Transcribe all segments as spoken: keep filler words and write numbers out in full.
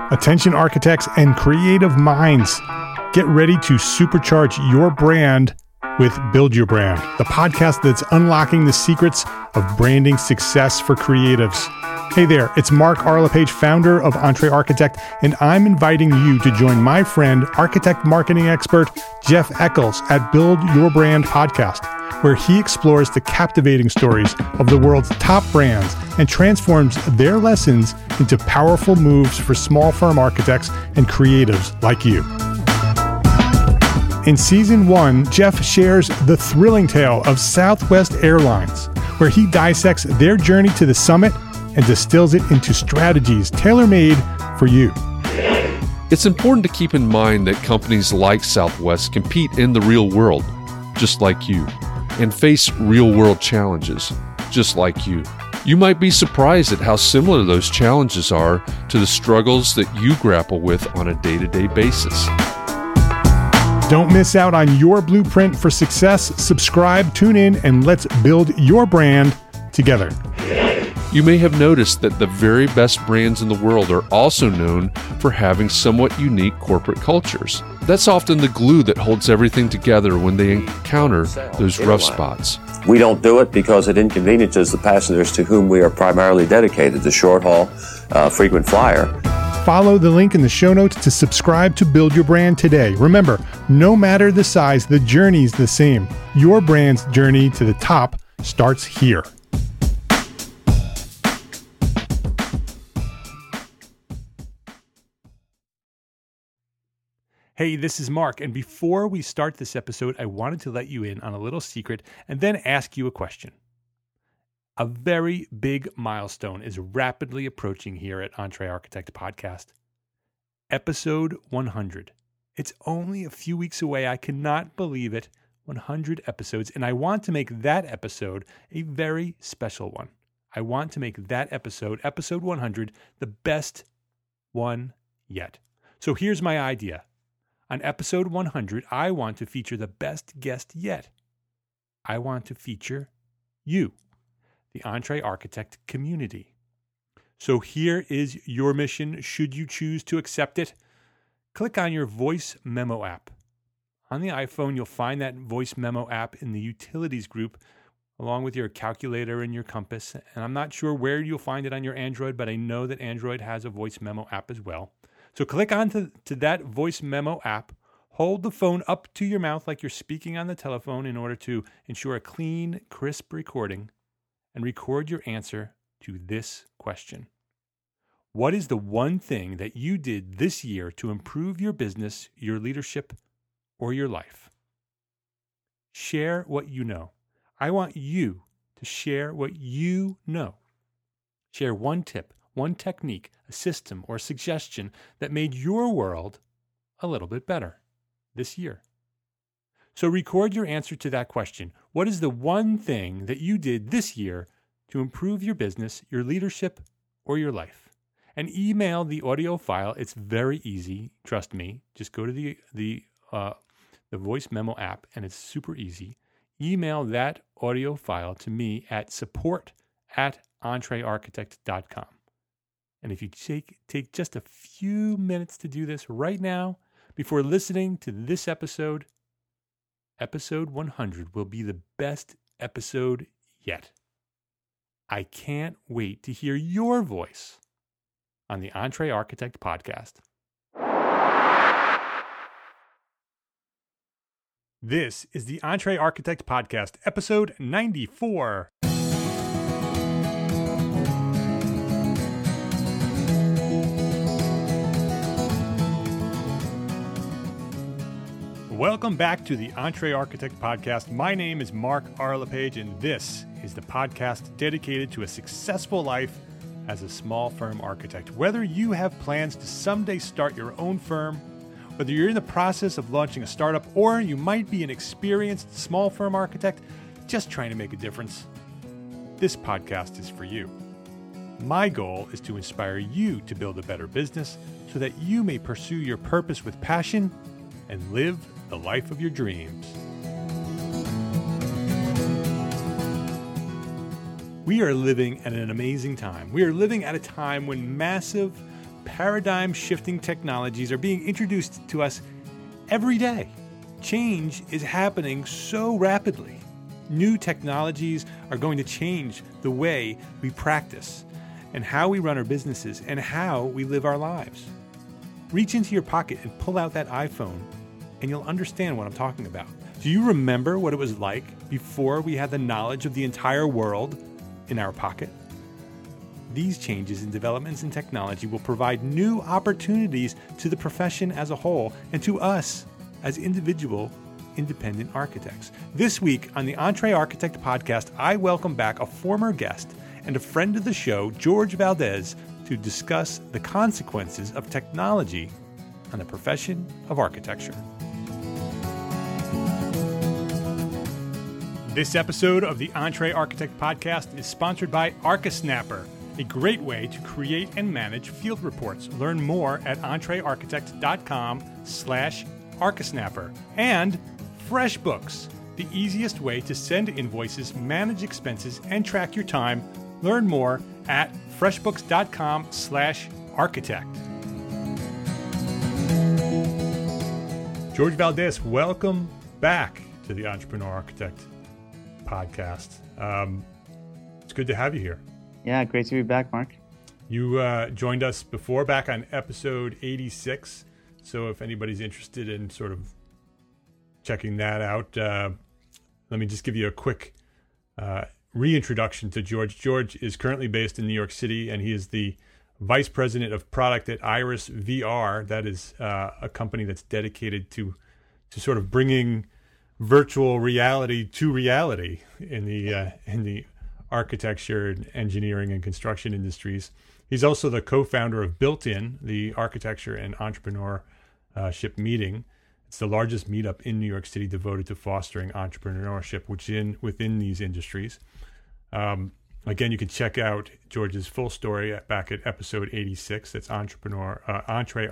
Attention architects and creative minds, get ready to supercharge your brand with Build Your Brand, the podcast that's unlocking the secrets of branding success for creatives. Hey there, it's Mark R. LePage, founder of Entre Architect, and I'm inviting you to join my friend, architect marketing expert Jeff Eccles at Build Your Brand podcast, where he explores the captivating stories of the world's top brands and transforms their lessons into powerful moves for small firm architects and creatives like you. In season one, Jeff shares the thrilling tale of Southwest Airlines, where he dissects their journey to the summit and distills it into strategies tailor-made for you. It's important to keep in mind that companies like Southwest compete in the real world, just like you, and face real-world challenges, just like you. You might be surprised at how similar those challenges are to the struggles that you grapple with on a day-to-day basis. Don't miss out on your blueprint for success. Subscribe, tune in, and let's build your brand together. You may have noticed that the very best brands in the world are also known for having somewhat unique corporate cultures. That's often the glue that holds everything together when they encounter those rough spots. We don't do it because it inconveniences the passengers to whom we are primarily dedicated, the short haul, uh, frequent flyer. Follow the link in the show notes to subscribe to Build Your Brand today. Remember, no matter the size, the journey's the same. Your brand's journey to the top starts here. Hey, this is Mark, and before we start this episode, I wanted to let you in on a little secret and then ask you a question. A very big milestone is rapidly approaching here at Entre Architect Podcast. Episode one hundred. It's only a few weeks away. I cannot believe it. one hundred episodes, and I want to make that episode a very special one. I want to make that episode, episode one hundred, the best one yet. So here's my idea. On episode one hundred, I want to feature the best guest yet. I want to feature you, the Entre Architect community. So here is your mission, should you choose to accept it. Click on your voice memo app. On the iPhone, you'll find that voice memo app in the utilities group, along with your calculator and your compass. And I'm not sure where you'll find it on your Android, but I know that Android has a voice memo app as well. So click on to, to that voice memo app, hold the phone up to your mouth like you're speaking on the telephone in order to ensure a clean, crisp recording, and record your answer to this question. What is the one thing that you did this year to improve your business, your leadership, or your life? Share what you know. I want you to share what you know. Share one tip, one technique, a system, or suggestion that made your world a little bit better this year. So record your answer to that question. What is the one thing that you did this year to improve your business, your leadership, or your life? And email the audio file. It's very easy. Trust me. Just go to the the uh, the voice memo app, and it's super easy. Email that audio file to me at support at entrearchitect dot com. And if you take, take just a few minutes to do this right now, before listening to this episode, episode one hundred will be the best episode yet. I can't wait to hear your voice on the Entre Architect podcast. This is the Entre Architect podcast, episode ninety-four. Welcome back to the Entre Architect podcast. My name is Mark R. LePage, and this is the podcast dedicated to a successful life as a small firm architect. Whether you have plans to someday start your own firm, whether you're in the process of launching a startup, or you might be an experienced small firm architect just trying to make a difference, this podcast is for you. My goal is to inspire you to build a better business so that you may pursue your purpose with passion and live the life of your dreams. We are living at an amazing time. We are living at a time when massive paradigm-shifting technologies are being introduced to us every day. Change is happening so rapidly. New technologies are going to change the way we practice and how we run our businesses and how we live our lives. Reach into your pocket and pull out that iPhone, and you'll understand what I'm talking about. Do you remember what it was like before we had the knowledge of the entire world in our pocket? These changes and developments in technology will provide new opportunities to the profession as a whole and to us as individual independent architects. This week on the Entre Architect podcast, I welcome back a former guest and a friend of the show, George Valdez, to discuss the consequences of technology on the profession of architecture. This episode of the Entre Architect podcast is sponsored by ArchiSnapper, a great way to create and manage field reports. Learn more at entrearchitect.com slash ArchiSnapper. And FreshBooks, the easiest way to send invoices, manage expenses, and track your time. Learn more at freshbooks.com slash architect. George Valdez, welcome back to the Entrepreneur Architect podcast. Um, it's good to have you here. Yeah, great to be back, Mark. You uh, joined us before back on episode eighty-six. So if anybody's interested in sort of checking that out, uh, let me just give you a quick uh, reintroduction to George. George is currently based in New York City, and he is the vice president of product at Iris V R. That is uh, a company that's dedicated to to sort of bringing virtual reality to reality in the uh, in the architecture, engineering, and construction industries. He's also the co-founder of Built-In, the architecture and entrepreneurship meeting. It's the largest meetup in New York City devoted to fostering entrepreneurship within, within these industries. Um, again, you can check out George's full story at, back at episode eighty-six. That's entrepreneur, uh,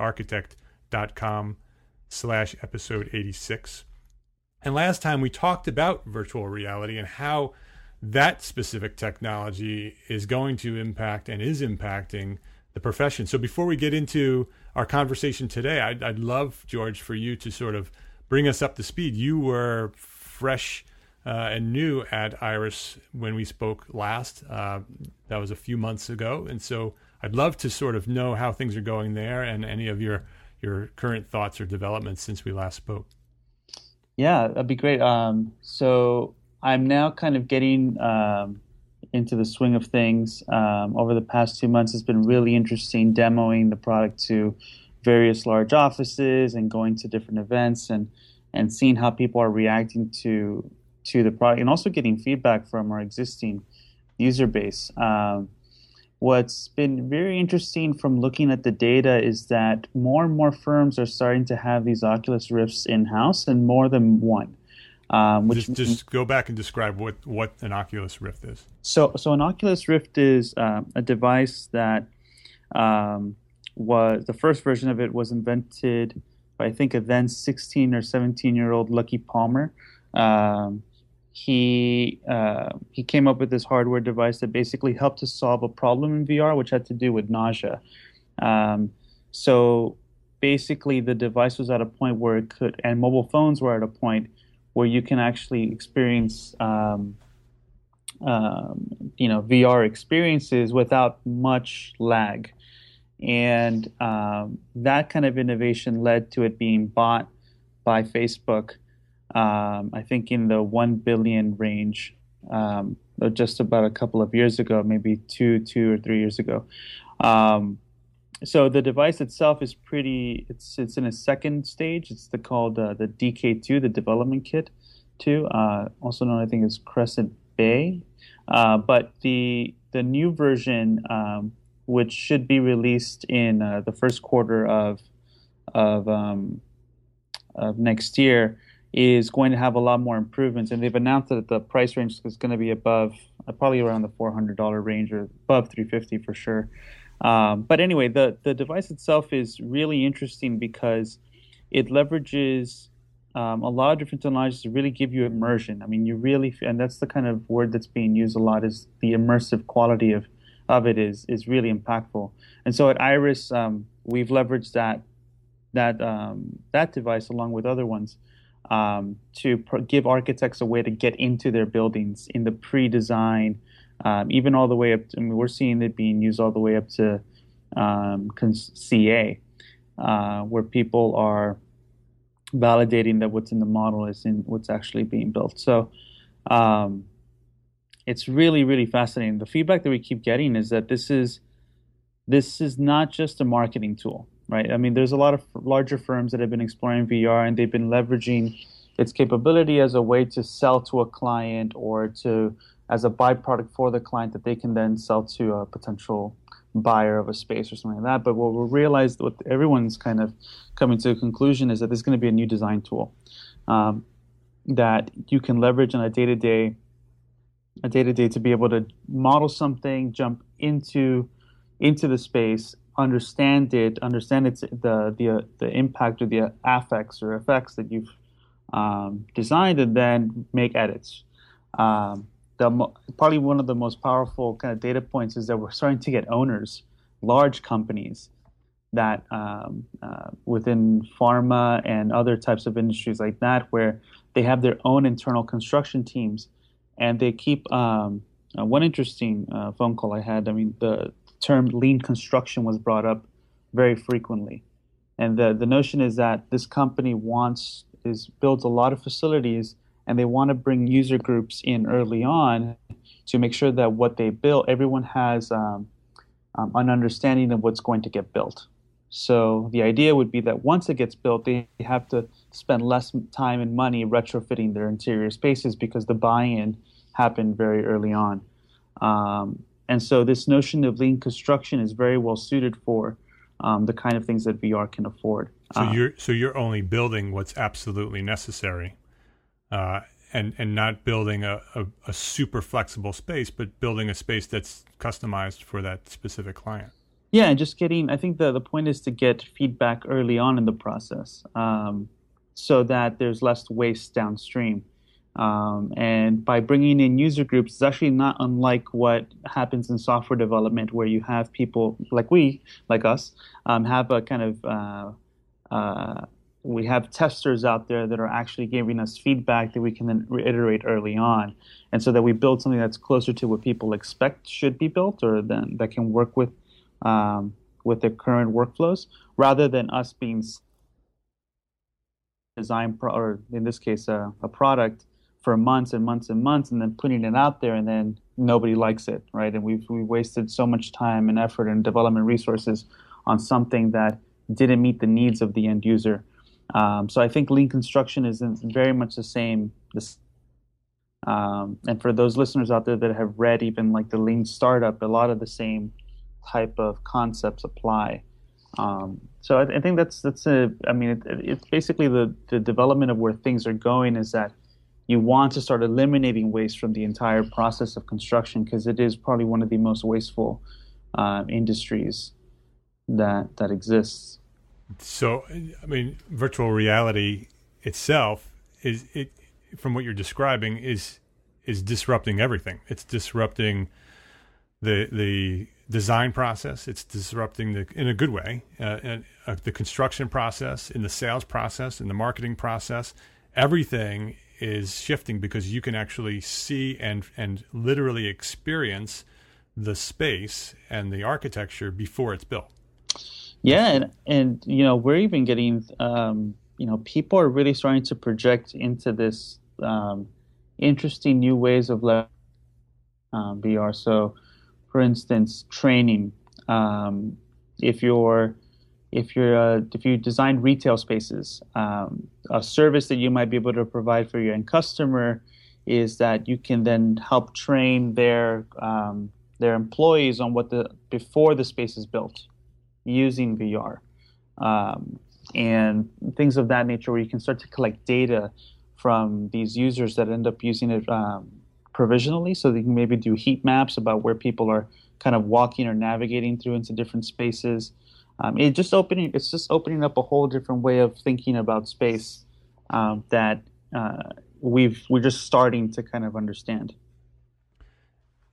entrearchitect.com slash episode eighty-six. And last time we talked about virtual reality and how that specific technology is going to impact and is impacting the profession. So before we get into our conversation today, I'd, I'd love, George, for you to sort of bring us up to speed. You were fresh uh, and new at Iris when we spoke last. Uh, that was a few months ago. And so I'd love to sort of know how things are going there and any of your, your current thoughts or developments since we last spoke. Yeah, that'd be great. Um, so I'm now kind of getting um, into the swing of things. Um, over the past two months, it's been really interesting demoing the product to various large offices and going to different events and and seeing how people are reacting to to the product, and also getting feedback from our existing user base. Um, what's been very interesting from looking at the data is that more and more firms are starting to have these Oculus Rifts in-house, and more than one. Um, which just, just go back and describe what, what an Oculus Rift is. So, so an Oculus Rift is uh, a device that um, was the first version of it was invented by, I think, a then sixteen or seventeen year old Lucky Palmer. Um, he uh, he came up with this hardware device that basically helped to solve a problem in V R, which had to do with nausea. Um, so basically, the device was at a point where it could, and mobile phones were at a point where you can actually experience, um, um, you know, V R experiences without much lag. And um, that kind of innovation led to it being bought by Facebook, um, I think in the one billion range, um, just about a couple of years ago, maybe two, two or three years ago. Um, So the device itself is pretty. It's it's in a second stage. It's the called uh, the D K two, the development kit, two, uh, also known I think as Crescent Bay. Uh, but the the new version, um, which should be released in uh, the first quarter of of um, of next year, is going to have a lot more improvements. And they've announced that the price range is going to be above, uh, probably around the four hundred dollars range, or above three hundred fifty dollars for sure. Um, but anyway, the, the device itself is really interesting because it leverages um, a lot of different technologies to really give you immersion. I mean, you really, and that's the kind of word that's being used a lot, is the immersive quality of, of it is is really impactful. And so at Iris, um, we've leveraged that that um, that device along with other ones um, to pr- give architects a way to get into their buildings in the pre-design, um, even all the way up to, I mean, we're seeing it being used all the way up to um, C A, uh, where people are validating that what's in the model is in what's actually being built. So um, it's really, really fascinating. The feedback that we keep getting is that this is this is not just a marketing tool, right? I mean, there's a lot of larger firms that have been exploring V R, and they've been leveraging its capability as a way to sell to a client or to as a byproduct for the client that they can then sell to a potential buyer of a space or something like that. But what we realized, what everyone's kind of coming to a conclusion is that there's going to be a new design tool um, that you can leverage on a day-to-day, a day-to-day to be able to model something, jump into into the space, understand it, understand its the the the impact or the affects or effects that you've um, designed, and then make edits. Um, The, probably one of the most powerful kind of data points is that we're starting to get owners, large companies that um, uh, within pharma and other types of industries like that, where they have their own internal construction teams, and they keep um, uh, one interesting uh, phone call I had. I mean, the term lean construction was brought up very frequently, and the the notion is that this company wants is builds a lot of facilities, and they want to bring user groups in early on to make sure that what they build, everyone has um, um, an understanding of what's going to get built. So the idea would be that once it gets built, they have to spend less time and money retrofitting their interior spaces because the buy-in happened very early on. Um, and so this notion of lean construction is very well suited for um, the kind of things that V R can afford. So uh, you're so you're only building what's absolutely necessary. Uh, and and not building a, a, a super flexible space, but building a space that's customized for that specific client. Yeah, and just getting, I think the, the point is to get feedback early on in the process um, so that there's less waste downstream. Um, and by bringing in user groups, it's actually not unlike what happens in software development, where you have people like we, like us, um, have a kind of uh, uh, we have testers out there that are actually giving us feedback that we can then reiterate early on. And so that we build something that's closer to what people expect should be built, or then that can work with um, with their current workflows, rather than us being design pro- or in this case uh, a product for months and months and months, and then putting it out there and then nobody likes it, right? And we've we wasted so much time and effort and development resources on something that didn't meet the needs of the end user. Um, so I think lean construction is very much the same. This, um, and for those listeners out there that have read even like the Lean Startup, a lot of the same type of concepts apply. Um, so I, I think that's that's a. I mean, it, it's basically the the development of where things are going is that you want to start eliminating waste from the entire process of construction, because it is probably one of the most wasteful uh, industries that that exists. So, I mean, virtual reality itself is it from what you're describing is is disrupting everything. It's disrupting the the design process. It's disrupting the in a good way, uh, and, uh, the construction process, in the sales process, in the marketing process. Everything is shifting because you can actually see and and literally experience the space and the architecture before it's built. Yeah, and, and you know, we're even getting, um, you know, people are really starting to project into this um, interesting new ways of learning um, V R. So, for instance, training. Um, if you're if you're uh, if you design retail spaces, um, a service that you might be able to provide for your end customer is that you can then help train their um, their employees on what the before the space is built, using V R um, and things of that nature, where you can start to collect data from these users that end up using it um, provisionally, so they can maybe do heat maps about where people are kind of walking or navigating through into different spaces. Um, it just opening it's just opening up a whole different way of thinking about space um, that uh, we've we're just starting to kind of understand.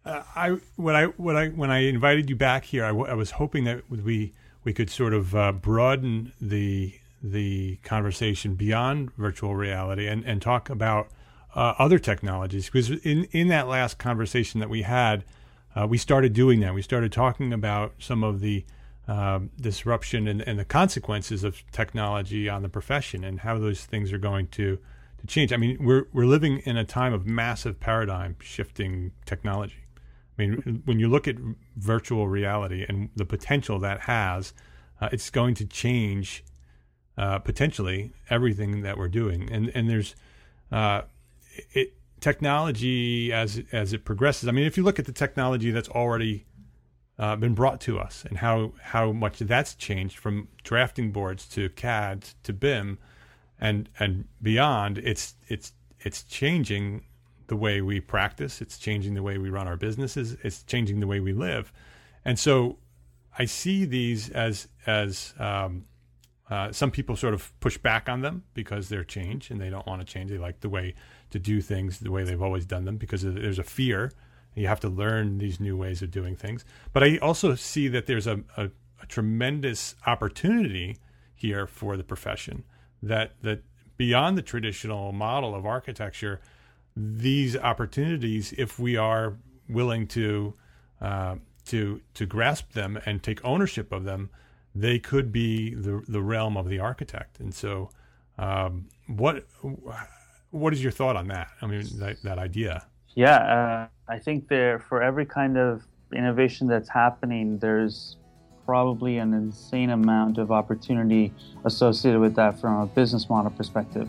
Uh, I when I when I when I invited you back here, I, w- I was hoping that we we could sort of uh, broaden the the conversation beyond virtual reality and, and talk about uh, other technologies, because in in that last conversation that we had, uh, we started doing that. We started talking about some of the um, disruption and, and the consequences of technology on the profession and how those things are going to to change. I mean, we're we're living in a time of massive paradigm shifting technology. I mean, when you look at virtual reality and the potential that has, uh, it's going to change uh, potentially everything that we're doing. And and there's uh, it technology as as it progresses. I mean, if you look at the technology that's already uh, been brought to us and how how much that's changed from drafting boards to C A D to B I M and and beyond, it's it's it's changing the way we practice. It's changing the way we run our businesses. It's changing the way we live. And so I see these as, as um, uh, some people sort of push back on them because they're changed and they don't want to change. They like the way to do things the way they've always done them because there's a fear. You have to learn these new ways of doing things. But I also see that there's a, a, a tremendous opportunity here for the profession that, that beyond the traditional model of architecture, these opportunities, if we are willing to uh, to to grasp them and take ownership of them, they could be the the realm of the architect. And so, um, what what is your thought on that? I mean, that, that idea. Yeah, uh, I think there for every kind of innovation that's happening, there's probably an insane amount of opportunity associated with that from a business model perspective.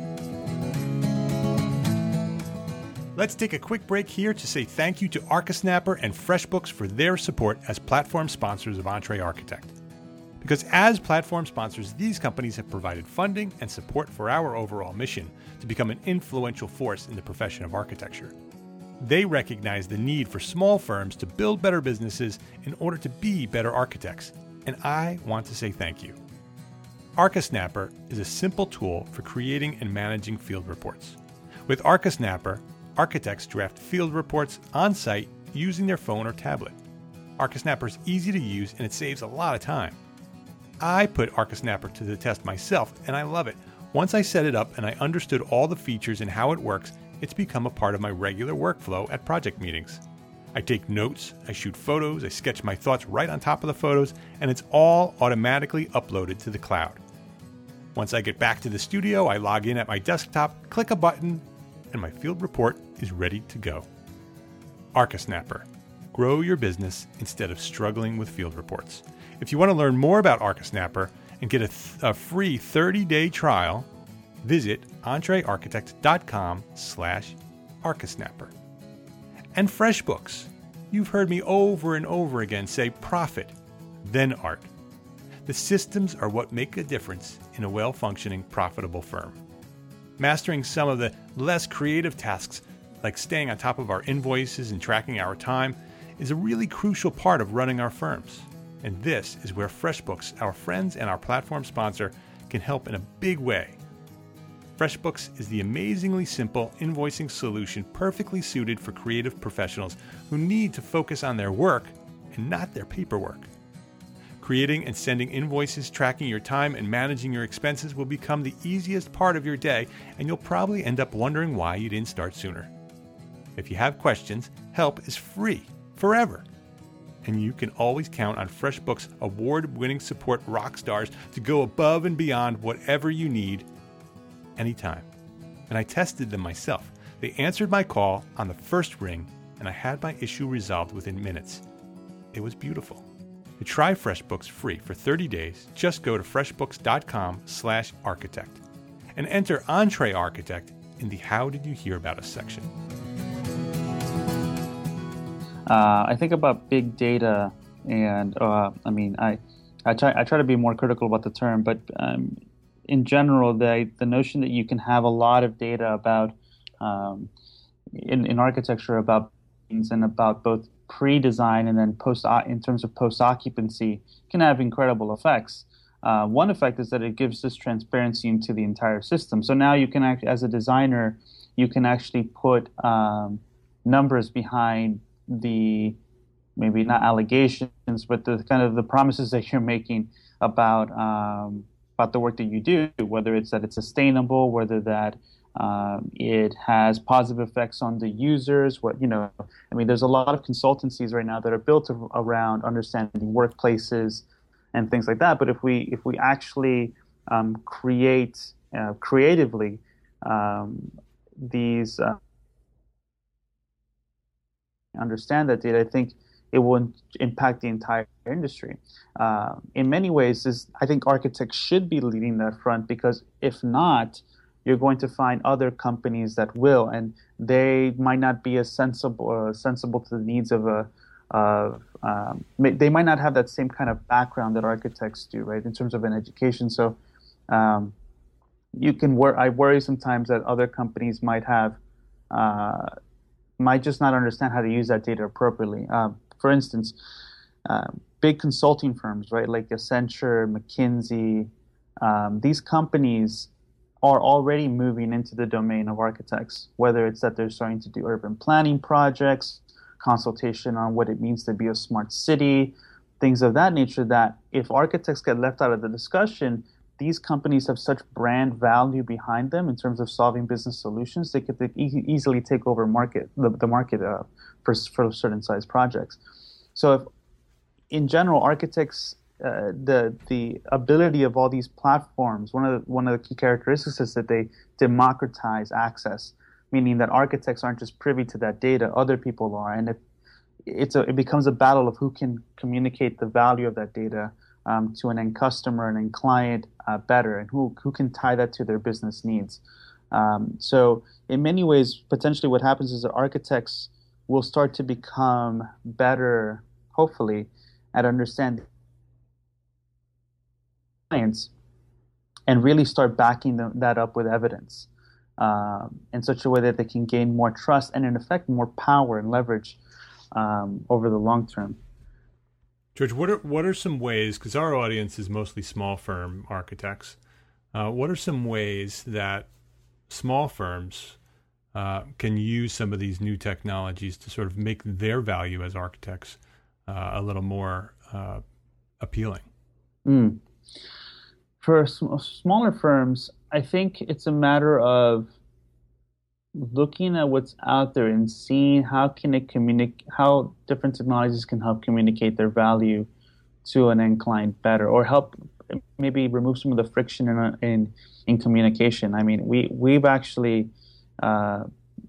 Let's take a quick break here to say thank you to ArchiSnapper and FreshBooks for their support as platform sponsors of Entre Architect. Because as platform sponsors, these companies have provided funding and support for our overall mission to become an influential force in the profession of architecture. They recognize the need for small firms to build better businesses in order to be better architects, and I want to say thank you. ArchiSnapper is a simple tool for creating and managing field reports. With ArchiSnapper, architects draft field reports on site using their phone or tablet. ArchiSnapper is easy to use and it saves a lot of time. I put ArchiSnapper to the test myself and I love it. Once I set it up and I understood all the features and how it works, it's become a part of my regular workflow at project meetings. I take notes, I shoot photos, I sketch my thoughts right on top of the photos, and it's all automatically uploaded to the cloud. Once I get back to the studio, I log in at my desktop, click a button, and my field report is ready to go. ArchiSnapper. Grow your business instead of struggling with field reports. If you want to learn more about ArchiSnapper and get a, th- a free thirty-day trial, visit entrearchitect.com slash ArchiSnapper. And FreshBooks. You've heard me over and over again say profit, then art. The systems are what make a difference in a well-functioning, profitable firm. Mastering some of the less creative tasks, like staying on top of our invoices and tracking our time, is a really crucial part of running our firms. And this is where FreshBooks, our friends and our platform sponsor, can help in a big way. FreshBooks is the amazingly simple invoicing solution perfectly suited for creative professionals who need to focus on their work and not their paperwork. Creating and sending invoices, tracking your time, and managing your expenses will become the easiest part of your day, and you'll probably end up wondering why you didn't start sooner. If you have questions, help is free, forever. And you can always count on FreshBooks' award-winning support rock stars to go above and beyond whatever you need, anytime. And I tested them myself. They answered my call on the first ring, and I had my issue resolved within minutes. It was beautiful. To try FreshBooks free for thirty days, just go to freshbooks.com slash architect and enter Entre Architect in the How Did You Hear About Us section. Uh, I think about big data, and uh, I mean, I, I try I try to be more critical about the term, but um, in general, the the notion that you can have a lot of data about um, in in architecture about things and about both pre-design and then post in terms of post-occupancy can have incredible effects. Uh, one effect is that it gives this transparency into the entire system. So now you can act as a designer, you can actually put um, numbers behind the maybe not allegations, but the kind of the promises that you're making about um, about the work that you do, whether it's that it's sustainable, whether that um, it has positive effects on the users. What you know, I mean, there's a lot of consultancies right now that are built around understanding workplaces and things like that. But if we if we actually um, create uh, creatively um, these uh, understand that data, I think it will impact the entire industry. Uh, in many ways, is I think architects should be leading that front, because if not, you're going to find other companies that will, and they might not be as sensible uh, sensible to the needs of a of um, they might not have that same kind of background that architects do, right, in terms of an education. So um, you can wor- I worry sometimes that other companies might have uh, might just not understand how to use that data appropriately. Uh, for instance, uh, big consulting firms, right, like Accenture, McKinsey, um, these companies are already moving into the domain of architects, whether it's that they're starting to do urban planning projects, consultation on what it means to be a smart city, things of that nature, that if architects get left out of the discussion, these companies have such brand value behind them in terms of solving business solutions, they could e- easily take over market the, the market uh, for, for certain size projects. So if, in general, architects, uh, the the ability of all these platforms, one of the, one of the key characteristics is that they democratize access, meaning that architects aren't just privy to that data, other people are, and it, it's a, it becomes a battle of who can communicate the value of that data um, to an end customer and end client uh, better, and who who can tie that to their business needs. Um, so in many ways, potentially what happens is that architects will start to become better, hopefully, at understanding clients and really start backing them, that up with evidence um, in such a way that they can gain more trust and, in effect, more power and leverage um, over the long term. George, what are what are some ways, because our audience is mostly small firm architects, uh, what are some ways that small firms uh, can use some of these new technologies to sort of make their value as architects uh, a little more uh, appealing? Mm. For sm- smaller firms, I think it's a matter of looking at what's out there and seeing how can it communicate, how different technologies can help communicate their value to an end client better, or help maybe remove some of the friction in in, in communication. I mean, we we've actually, uh,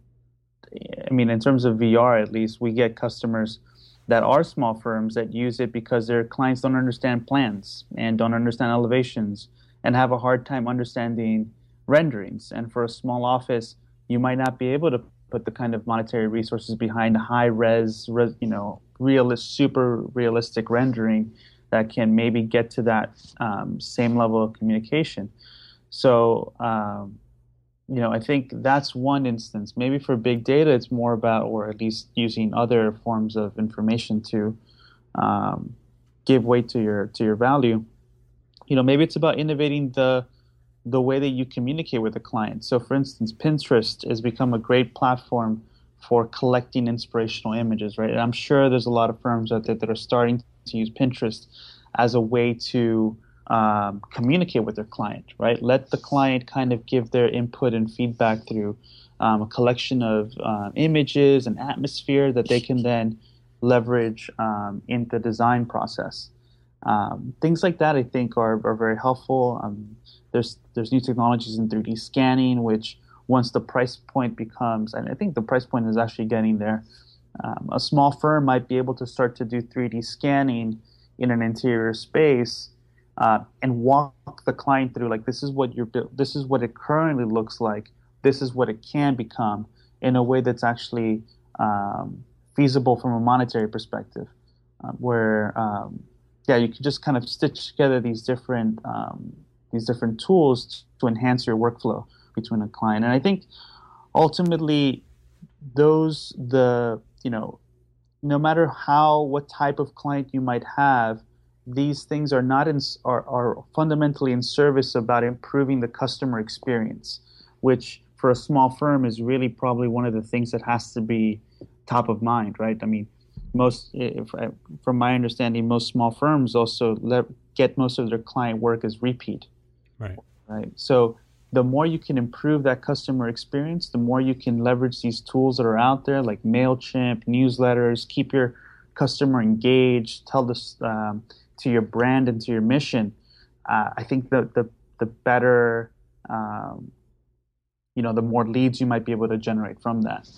I mean, in terms of V R at least, we get customers that are small firms that use it because their clients don't understand plans and don't understand elevations and have a hard time understanding renderings. And for a small office, you might not be able to put the kind of monetary resources behind high res, res you know, realist, super realistic rendering that can maybe get to that um, same level of communication. So, um, you know, I think that's one instance. Maybe for big data, it's more about, or at least using other forms of information to um, give weight to your to your value. You know, maybe it's about innovating the the way that you communicate with the client. So, for instance, Pinterest has become a great platform for collecting inspirational images, right? And I'm sure there's a lot of firms out there that are starting to use Pinterest as a way to Um, communicate with their client, right? Let the client kind of give their input and feedback through um, a collection of uh, images and atmosphere that they can then leverage um, in the design process. Um, things like that, I think, are, are very helpful. Um, there's there's new technologies in three D scanning, which once the price point becomes, and I think the price point is actually getting there, um, a small firm might be able to start to do three D scanning in an interior space Uh, and walk the client through, like, this is what you're, this is what it currently looks like, this is what it can become, in a way that's actually um, feasible from a monetary perspective, uh, where um, yeah, you can just kind of stitch together these different um, these different tools to enhance your workflow between a client. And I think ultimately, those the you know, no matter how what type of client you might have, these things are not in, are, are fundamentally in service about improving the customer experience, which for a small firm is really probably one of the things that has to be top of mind, right? I mean, most, if, from my understanding, most small firms also let, get most of their client work as repeat. Right. Right. So the more you can improve that customer experience, the more you can leverage these tools that are out there, like MailChimp, newsletters, keep your customer engaged, tell this um, to your brand and to your mission. Uh, I think the the the better, um, you know, the more leads you might be able to generate from that.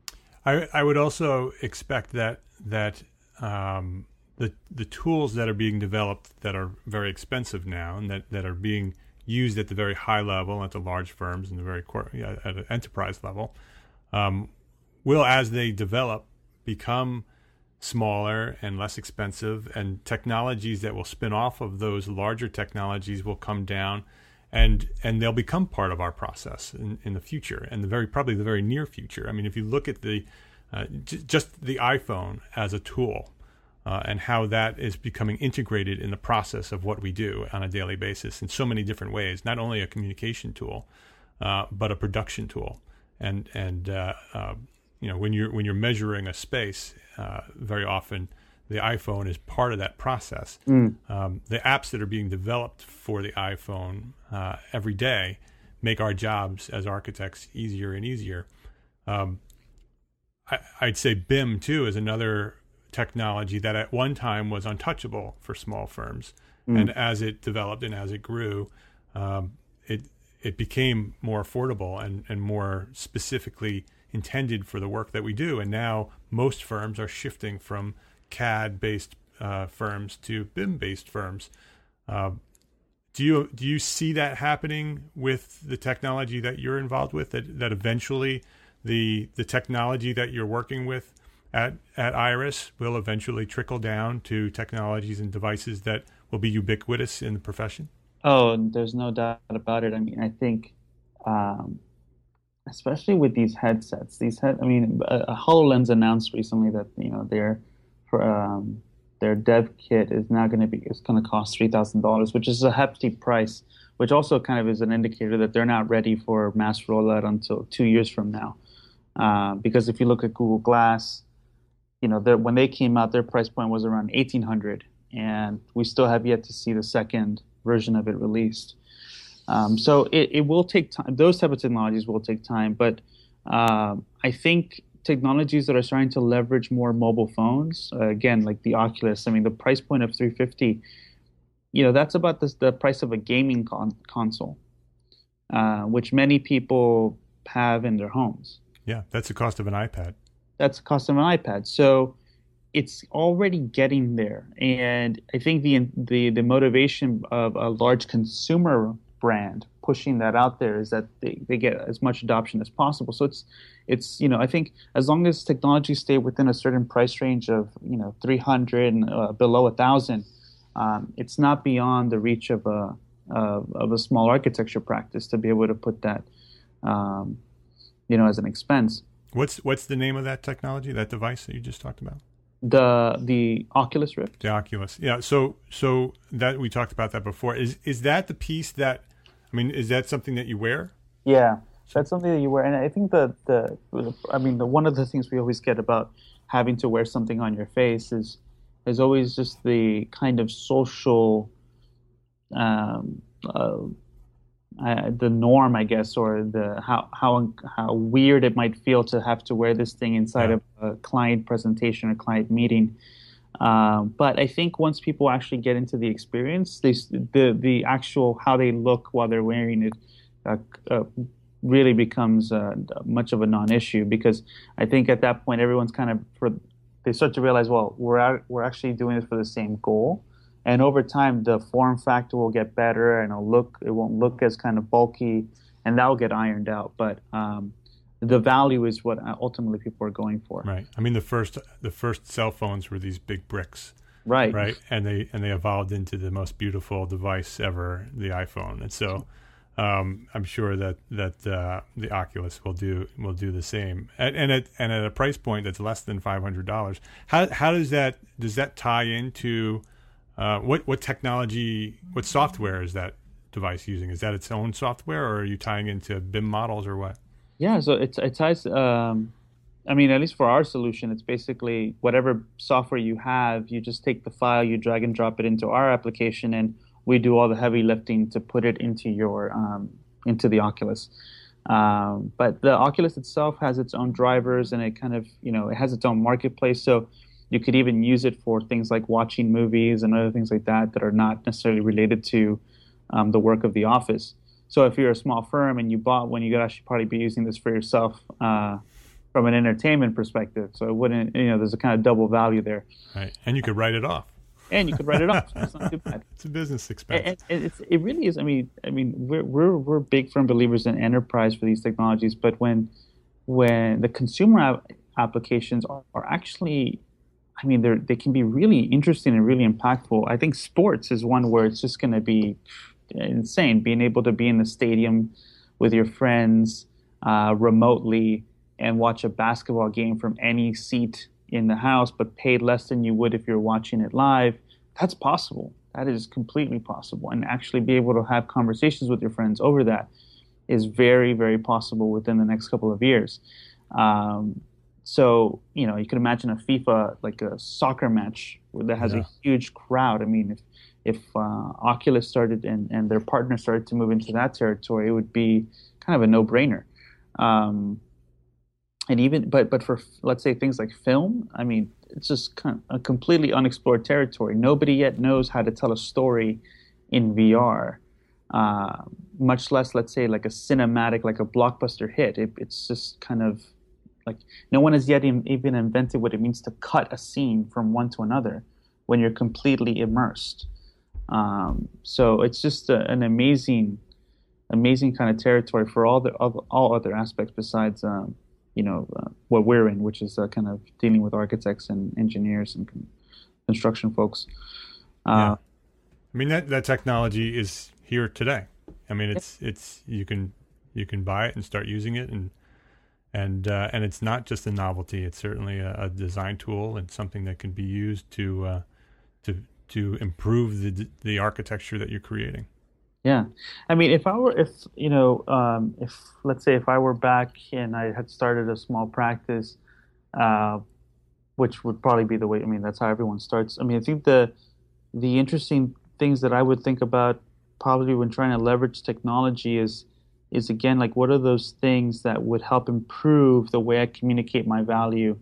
I I would also expect that that um, the the tools that are being developed that are very expensive now and that, that are being used at the very high level at the large firms and the very core, yeah, at an enterprise level, um, will, as they develop, become smaller and less expensive, and technologies that will spin off of those larger technologies will come down, and and they'll become part of our process in, in the future, and the very probably the very near future. I mean, if you look at the uh, j- just the iPhone as a tool. Uh, and how that is becoming integrated in the process of what we do on a daily basis in so many different ways. Not only a communication tool, uh, but a production tool. And and uh, uh, you know, when you're when you're measuring a space, uh, very often the iPhone is part of that process. Mm. Um, the apps that are being developed for the iPhone uh, every day make our jobs as architects easier and easier. Um, I, I'd say B I M too is another technology that at one time was untouchable for small firms, mm. and as it developed and as it grew, um, it it became more affordable and, and more specifically intended for the work that we do. And now most firms are shifting from C A D-based uh, firms to B I M-based firms. Uh, do you do you see that happening with the technology that you're involved with? That that eventually the the technology that you're working with at at Iris will eventually trickle down to technologies and devices that will be ubiquitous in the profession? Oh, there's no doubt about it. I mean, I think, um, especially with these headsets, these head. I mean, uh, HoloLens announced recently that you know their for um, their dev kit is now going to be it's going to cost three thousand dollars, which is a hefty price. Which also kind of is an indicator that they're not ready for mass rollout until two years from now. Uh, because if you look at Google Glass, you know, when they came out, their price point was around eighteen hundred dollars, and we still have yet to see the second version of it released. Um, so it, it will take time. Those type of technologies will take time, but uh, I think technologies that are starting to leverage more mobile phones, uh, again, like the Oculus, I mean, the price point of three hundred fifty dollars, you know, that's about the, the price of a gaming con- console, uh, which many people have in their homes. Yeah, that's the cost of an iPad. That's the cost of an iPad. So it's already getting there. And I think the the the motivation of a large consumer brand pushing that out there is that they, they get as much adoption as possible. So it's it's you know, I think as long as technology stay within a certain price range of, you know, three hundred and uh, below a thousand, um, it's not beyond the reach of a uh, of a small architecture practice to be able to put that um, you know, as an expense. What's what's the name of that technology, that device that you just talked about? The the Oculus Rift. The Oculus, yeah. So so that we talked about that before. Is is that the piece that, I mean, is that something that you wear? Yeah, that's something that you wear, and I think the the, I mean, the one of the things we always get about having to wear something on your face is is always just the kind of social, um, uh, uh, the norm, I guess, or the how how how weird it might feel to have to wear this thing inside yeah. of a client presentation or client meeting. Um, but I think once people actually get into the experience, they, the the actual how they look while they're wearing it uh, uh, really becomes uh, much of a non-issue, because I think at that point everyone's kind of for, they start to realize, well, we're out, we're actually doing this for the same goal, and over time the form factor will get better and it'll look it won't look as kind of bulky, and that will get ironed out. But um, the value is what ultimately people are going for. Right. I mean, the first the first cell phones were these big bricks. Right. Right. And they and they evolved into the most beautiful device ever, the iPhone. And so um, I'm sure that that uh, the Oculus will do will do the same. And, and at and at a price point that's less than five hundred dollars. How how does that does that tie into uh, what what technology, what software is that device using? Is that its own software, or are you tying into B I M models or what? Yeah, so it, it ties um, I mean, at least for our solution, it's basically whatever software you have, you just take the file, you drag and drop it into our application, and we do all the heavy lifting to put it into your um, into the Oculus. Um, but the Oculus itself has its own drivers, and it kind of, you know, it has its own marketplace. So you could even use it for things like watching movies and other things like that that are not necessarily related to um, the work of the office. So if you're a small firm and you bought one, you could actually probably be using this for yourself uh, from an entertainment perspective. So it wouldn't, you know, there's a kind of double value there. Right, and you could write it off. And you could write it off. So it's not too bad. It's a business expense. And, and it's, it really is. I mean, I mean, we're we're we're big firm believers in enterprise for these technologies, but when when the consumer app applications are, are actually, I mean, they they can be really interesting and really impactful. I think sports is one where it's just going to be insane. Being able to be in the stadium with your friends uh, remotely and watch a basketball game from any seat in the house, but paid less than you would if you're watching it live. That's possible. That is completely possible. And actually be able to have conversations with your friends over that is very, very possible within the next couple of years. Um, so, you know, you could imagine a FIFA, like a soccer match that has yeah. a huge crowd. I mean, if if uh, Oculus started and, and their partner started to move into that territory, it would be kind of a no-brainer. Um, And even, but but for, let's say, things like film, I mean, it's just kind of a completely unexplored territory. Nobody yet knows how to tell a story in V R, uh, much less, let's say, like a cinematic, like a blockbuster hit. It, it's just kind of like, no one has yet even invented what it means to cut a scene from one to another when you're completely immersed. Um, so it's just a, an amazing, amazing kind of territory for all the all other aspects besides, um, you know, uh, what we're in, which is uh, kind of dealing with architects and engineers and con- construction folks. Uh, yeah. I mean, that, that technology is here today. I mean, it's, yeah. it's, you can, you can buy it and start using it, and, and, uh, and it's not just a novelty. It's certainly a, a design tool and something that can be used to, uh, to, to improve the, the architecture that you're creating. Yeah. I mean, if I were, if, you know, um, if, let's say if I were back and I had started a small practice, uh, which would probably be the way, I mean, that's how everyone starts. I mean, I think the, the interesting things that I would think about probably when trying to leverage technology is, is again, like, what are those things that would help improve the way I communicate my value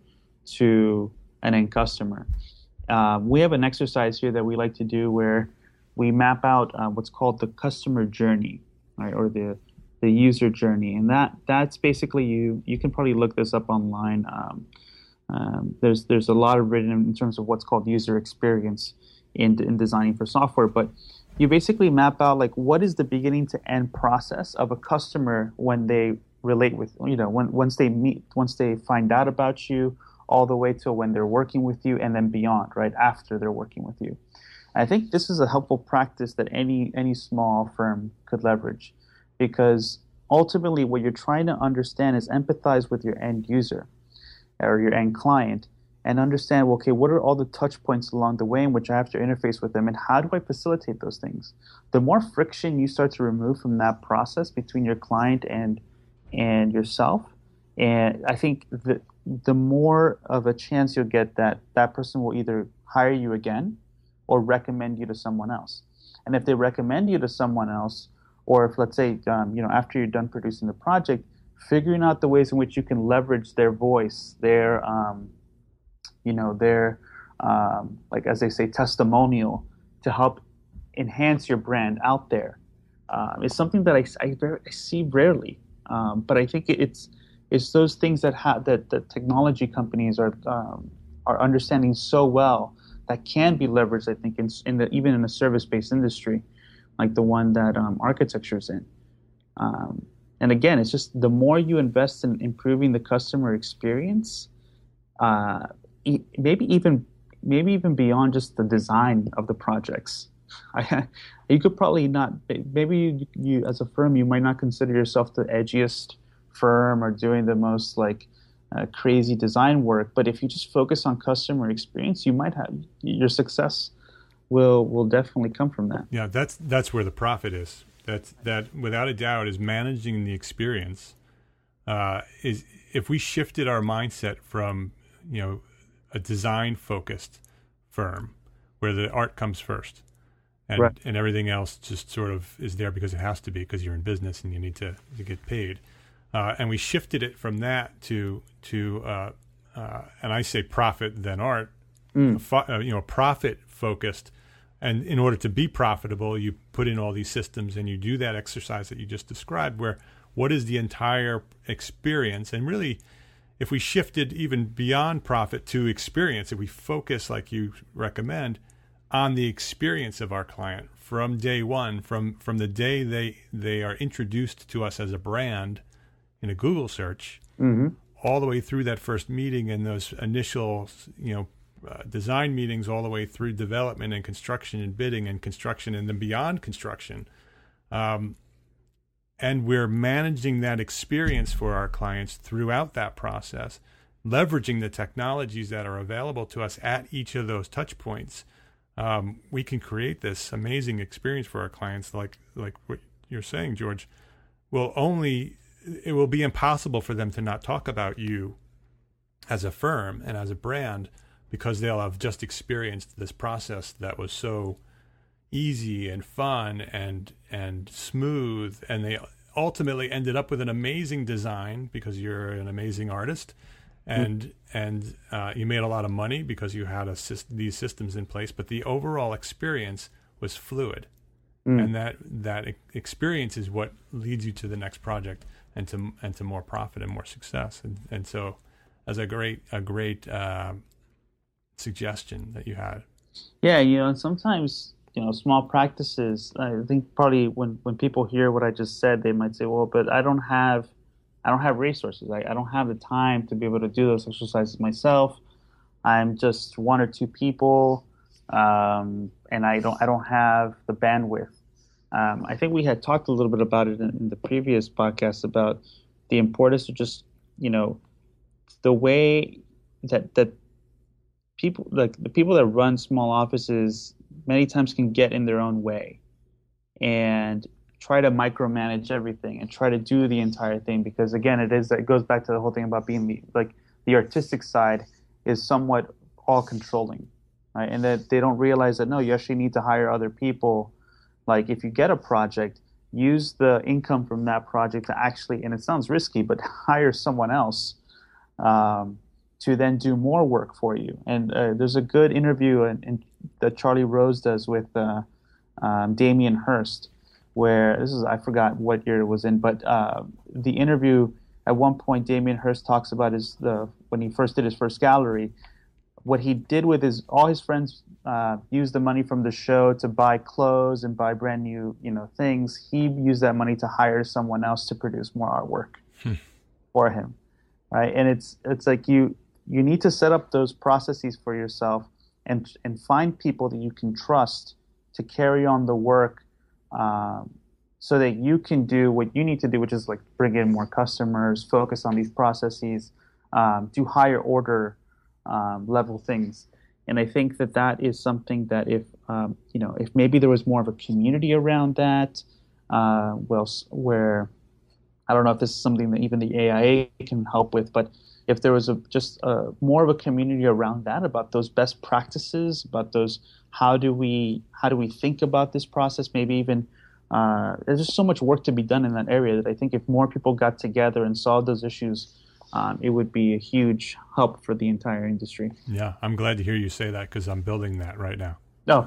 to an end customer? Uh, we have an exercise here that we like to do where we map out uh, what's called the customer journey, right, or the the user journey, and that that's basically you. You can probably look this up online. Um, um, there's there's a lot of written in terms of what's called user experience in in designing for software, but you basically map out like what is the beginning to end process of a customer when they relate with, you know, when once they meet, once they find out about you, all the way to when they're working with you, and then beyond, right, after they're working with you. I think this is a helpful practice that any any small firm could leverage, because ultimately what you're trying to understand is empathize with your end user or your end client and understand, well, okay, what are all the touch points along the way in which I have to interface with them, and how do I facilitate those things? The more friction you start to remove from that process between your client and and yourself, and I think the the more of a chance you'll get that that person will either hire you again or recommend you to someone else. And if they recommend you to someone else, or if, let's say, um, you know, after you're done producing the project, figuring out the ways in which you can leverage their voice, their, um, you know, their, um, like, as they say, testimonial to help enhance your brand out there, uh, is something that I, I, I see rarely. Um, but I think it's it's those things that ha- that that technology companies are um, are understanding so well, that can be leveraged, I think, in, in the, even in a service-based industry, like the one that um, architecture is in. Um, and again, it's just the more you invest in improving the customer experience, uh, e- maybe even maybe even beyond just the design of the projects. I, you could probably not, maybe you, you as a firm, you might not consider yourself the edgiest firm or doing the most like Uh, crazy design work, but if you just focus on customer experience, you might have your success will will definitely come from that. Yeah, that's that's where the profit is. That's that without a doubt is managing the experience uh, is if we shifted our mindset from, you know, a design focused firm where the art comes first and, right. and everything else just sort of is there because it has to be because you're in business and you need to, to get paid. Uh, and we shifted it from that to, to uh, uh, and I say profit then art, mm. fo- uh, you know, profit focused. And in order to be profitable, you put in all these systems and you do that exercise that you just described where what is the entire experience? And really, if we shifted even beyond profit to experience, if we focus, like you recommend, on the experience of our client from day one, from, from the day they, they are introduced to us as a brand in a Google search, mm-hmm. all the way through that first meeting and those initial, you know, Uh, design meetings all the way through development and construction and bidding and construction and then beyond construction. Um, and we're managing that experience for our clients throughout that process, leveraging the technologies that are available to us at each of those touch points. Um, we can create this amazing experience for our clients like like what you're saying, George. Will only it will be impossible for them to not talk about you as a firm and as a brand, because they'll have just experienced this process that was so easy and fun and and smooth, and they ultimately ended up with an amazing design because you're an amazing artist, and mm. and uh, you made a lot of money because you had a, these systems in place. But the overall experience was fluid, mm. and that that experience is what leads you to the next project and to and to more profit and more success. And and so, as a great a great uh, suggestion that you had. Yeah, you know, and sometimes, you know, small practices, I think probably when, when people hear what I just said, they might say, well, but I don't have, I don't have resources. I, I don't have the time to be able to do those exercises myself. I'm just one or two people, um, and I don't, I don't have the bandwidth. Um, I think we had talked a little bit about it in, in the previous podcast about the importance of just, you know, the way that, that, people, like the people that run small offices, many times can get in their own way and try to micromanage everything and try to do the entire thing. Because again, it is it goes back to the whole thing about being the, like the artistic side is somewhat all controlling, right? And that they don't realize that no, you actually need to hire other people. Like if you get a project, use the income from that project to actually, and it sounds risky, but hire someone else. Um, to then do more work for you. And uh, there's a good interview in, in, that Charlie Rose does with uh, um, Damien Hirst, where this is, I forgot what year it was in, but uh, the interview, at one point, Damien Hirst talks about his, the, when he first did his first gallery, what he did with his, all his friends uh, used the money from the show to buy clothes and buy brand new, you know, things. He used that money to hire someone else to produce more artwork hmm. for him, right? And it's, it's like you, You need to set up those processes for yourself and and find people that you can trust to carry on the work um, so that you can do what you need to do, which is like bring in more customers, focus on these processes, um, do higher order um, level things. And I think that that is something that if, um, you know, if maybe there was more of a community around that, uh, well, where I don't know if this is something that even the A I A can help with, but if there was a, just a, more of a community around that, about those best practices, about those, how do we how do we think about this process? Maybe even uh, there's just so much work to be done in that area that I think if more people got together and solved those issues, um, it would be a huge help for the entire industry. Yeah, I'm glad to hear you say that because I'm building that right now. Oh,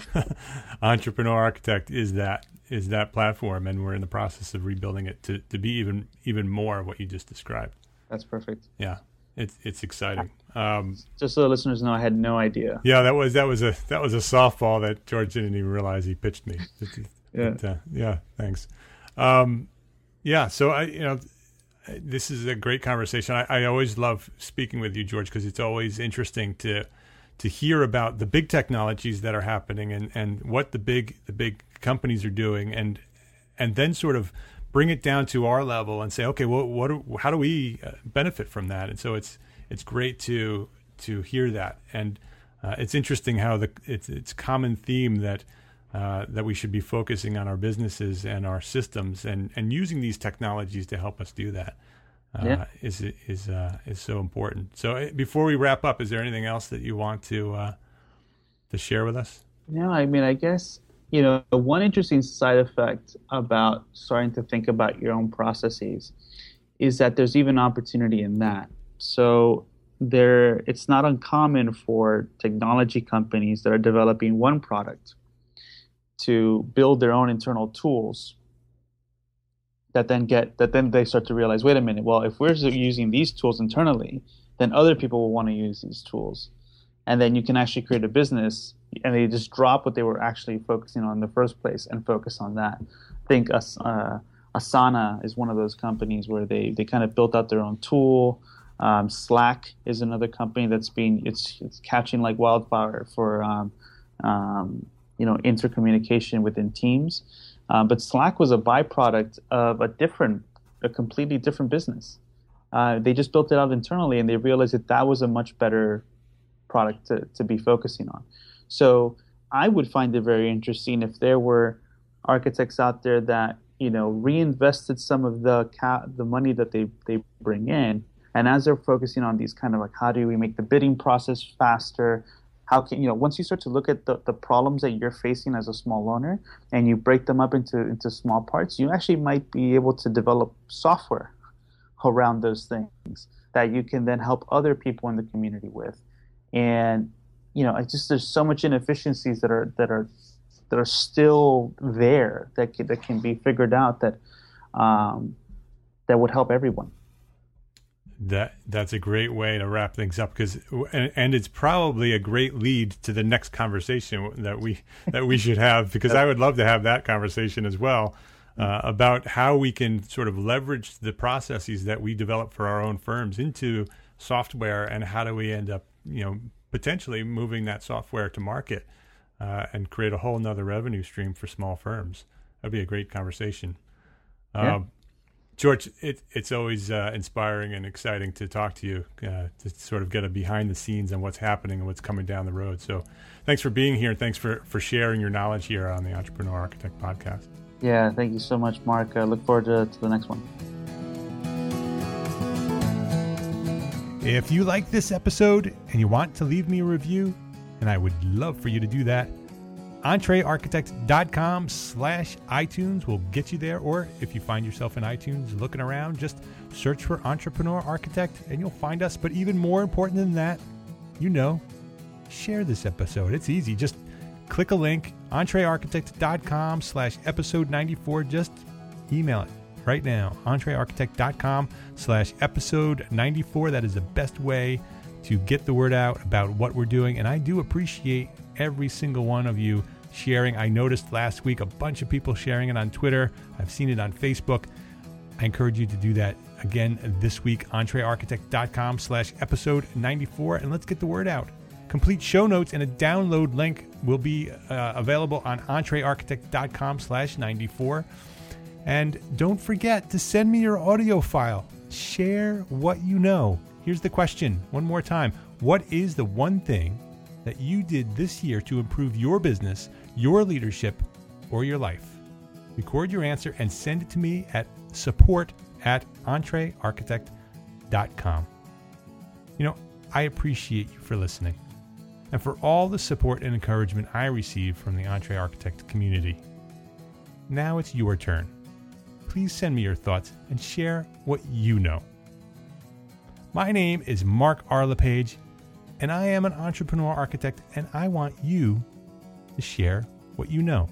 Entrepreneur Architect is that is that platform, and we're in the process of rebuilding it to, to be even even more of what you just described. That's perfect. Yeah, it's it's exciting. Um, Just so the listeners know, I had no idea. Yeah, that was that was a that was a softball that George didn't even realize he pitched me. yeah, but, uh, yeah. Thanks. Um, yeah. So I, you know, this is a great conversation. I, I always love speaking with you, George, because it's always interesting to to hear about the big technologies that are happening and, and what the big the big companies are doing, and and then sort of bring it down to our level and say, okay, well, what, how do we benefit from that? And so it's it's great to to hear that, and uh, it's interesting how the it's it's common theme that uh, that we should be focusing on our businesses and our systems and and using these technologies to help us do that. uh, yeah. is is uh, is so important. So uh, before we wrap up, is there anything else that you want to uh, to share with us? No, I mean, I guess, you know, one interesting side effect about starting to think about your own processes is that there's even opportunity in that. So there, it's not uncommon for technology companies that are developing one product to build their own internal tools that then get that then they start to realize, wait a minute, well, if we're using these tools internally, then other people will want to use these tools. And then you can actually create a business, and they just drop what they were actually focusing on in the first place and focus on that. I think uh, Asana is one of those companies where they, they kind of built out their own tool. Um, Slack is another company that's being it's it's catching like wildfire for um, um, you know intercommunication within teams. Um, but Slack was a byproduct of a different, a completely different business. Uh, they just built it out internally, and they realized that that was a much better product to, to be focusing on. So I would find it very interesting if there were architects out there that, you know, reinvested some of the ca- the money that they, they bring in, and as they're focusing on these kind of like, how do we make the bidding process faster? How can, you know, once you start to look at the, the problems that you're facing as a small owner and you break them up into, into small parts, you actually might be able to develop software around those things that you can then help other people in the community with. And, you know, I just, there's so much inefficiencies that are, that are, that are still there that can, that can be figured out that, um, that would help everyone. That that's a great way to wrap things up, because and, and it's probably a great lead to the next conversation that we that we should have, because I would love to have that conversation as well uh, about how we can sort of leverage the processes that we develop for our own firms into software, and how do we end up, you know, potentially moving that software to market uh, and create a whole nother revenue stream for small firms. That'd be a great conversation. Yeah. Um, George, it, it's always uh, inspiring and exciting to talk to you, uh, to sort of get a behind the scenes on what's happening and what's coming down the road. So thanks for being here, and thanks for, for sharing your knowledge here on the Entrepreneur Architect Podcast. Yeah, thank you so much, Mark. I look forward to, to the next one. If you like this episode and you want to leave me a review, and I would love for you to do that, entrearchitect.com slash iTunes will get you there. Or if you find yourself in iTunes looking around, just search for Entrepreneur Architect and you'll find us. But even more important than that, you know, share this episode. It's easy. Just click a link, entrearchitect.com slash episode 94. Just email it right now, entrearchitect.com slash episode 94. That is the best way to get the word out about what we're doing. And I do appreciate every single one of you sharing. I noticed last week a bunch of people sharing it on Twitter. I've seen it on Facebook. I encourage you to do that again this week, entrearchitect.com slash episode 94. And let's get the word out. Complete show notes and a download link will be uh, available on entrearchitect.com slash 94. And don't forget to send me your audio file. Share what you know. Here's the question one more time. What is the one thing that you did this year to improve your business, your leadership, or your life? Record your answer and send it to me at support at entrearchitect dot com. You know, I appreciate you for listening and for all the support and encouragement I receive from the EntreArchitect community. Now it's your turn. Please send me your thoughts and share what you know. My name is Mark R. LePage, and I am an entrepreneur architect, and I want you to share what you know.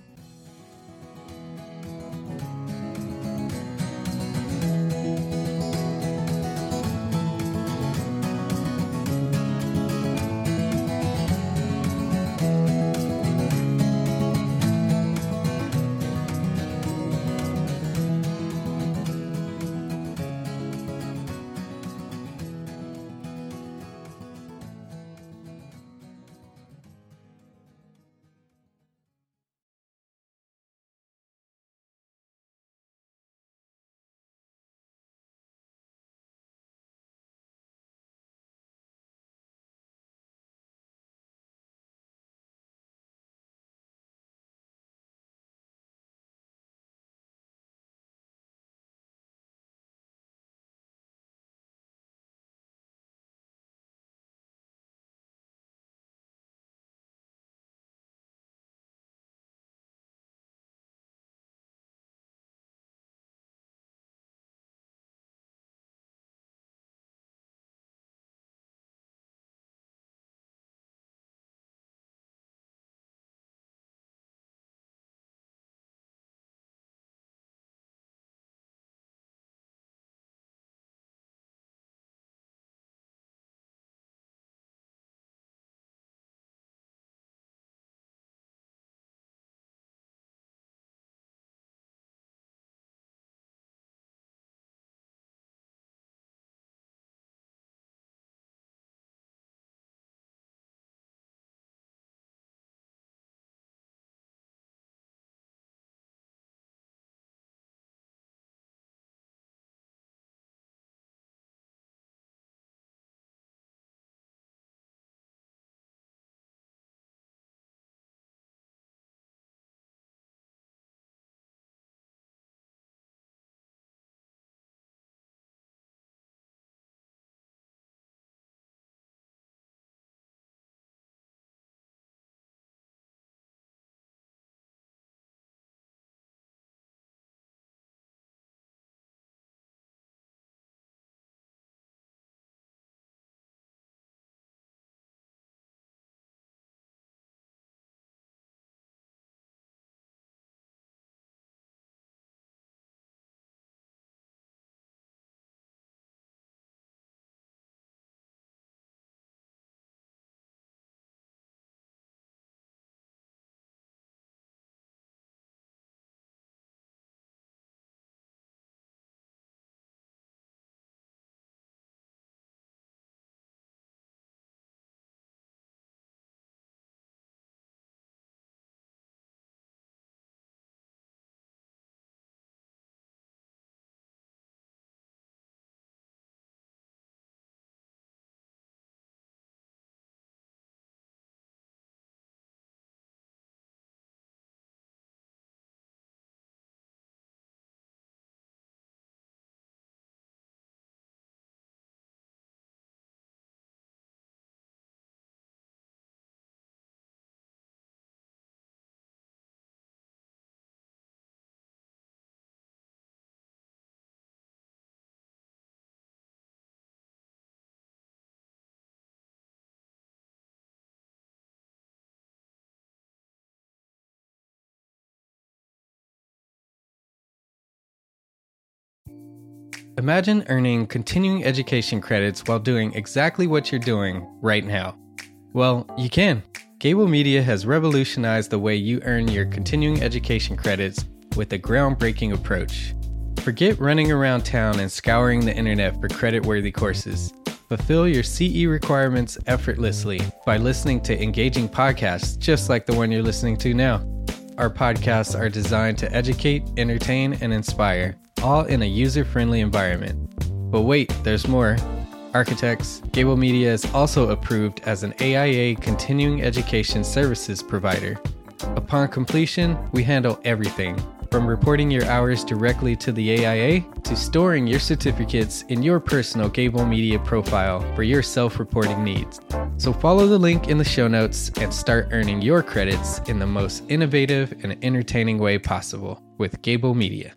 Imagine earning continuing education credits while doing exactly what you're doing right now. Well, you can. Gable Media has revolutionized the way you earn your continuing education credits with a groundbreaking approach. Forget running around town and scouring the internet for credit-worthy courses. Fulfill your C E requirements effortlessly by listening to engaging podcasts just like the one you're listening to now. Our podcasts are designed to educate, entertain, and inspire, all in a user-friendly environment. But wait, there's more. Architects, Gable Media is also approved as an A I A continuing education services provider. Upon completion, we handle everything, from reporting your hours directly to the A I A to storing your certificates in your personal Gable Media profile for your self-reporting needs. So follow the link in the show notes and start earning your credits in the most innovative and entertaining way possible with Gable Media.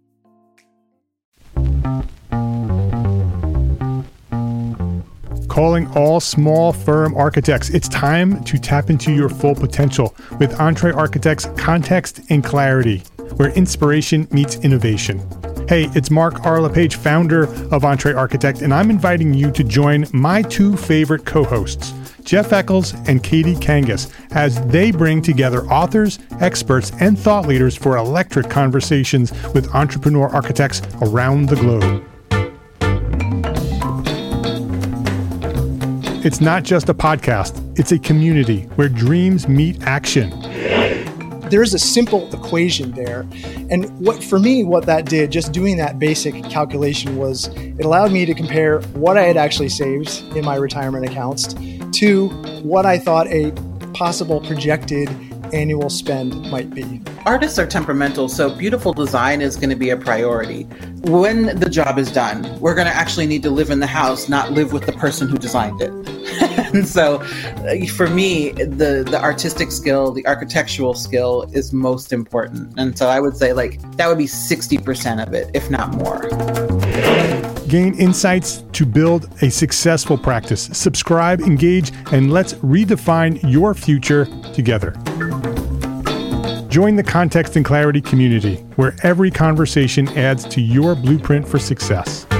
Calling all small firm architects. It's time to tap into your full potential with Entre Architects Context and Clarity, where inspiration meets innovation. Hey, it's Mark R. LePage, founder of Entre Architect, and I'm inviting you to join my two favorite co-hosts, Jeff Eccles and Katie Kangas, as they bring together authors, experts, and thought leaders for electric conversations with entrepreneur architects around the globe. It's not just a podcast, it's a community where dreams meet action. There's a simple equation there. And what for me, what that did, just doing that basic calculation, was it allowed me to compare what I had actually saved in my retirement accounts to what I thought a possible projected annual spend might be. Artists are temperamental, so beautiful design is going to be a priority. When the job is done, we're going to actually need to live in the house, not live with the person who designed it. And so uh, for me, the, the artistic skill, the architectural skill is most important. And so I would say like that would be sixty percent of it, if not more. Gain insights to build a successful practice. Subscribe, engage, and let's redefine your future together. Join the Context and Clarity community, where every conversation adds to your blueprint for success.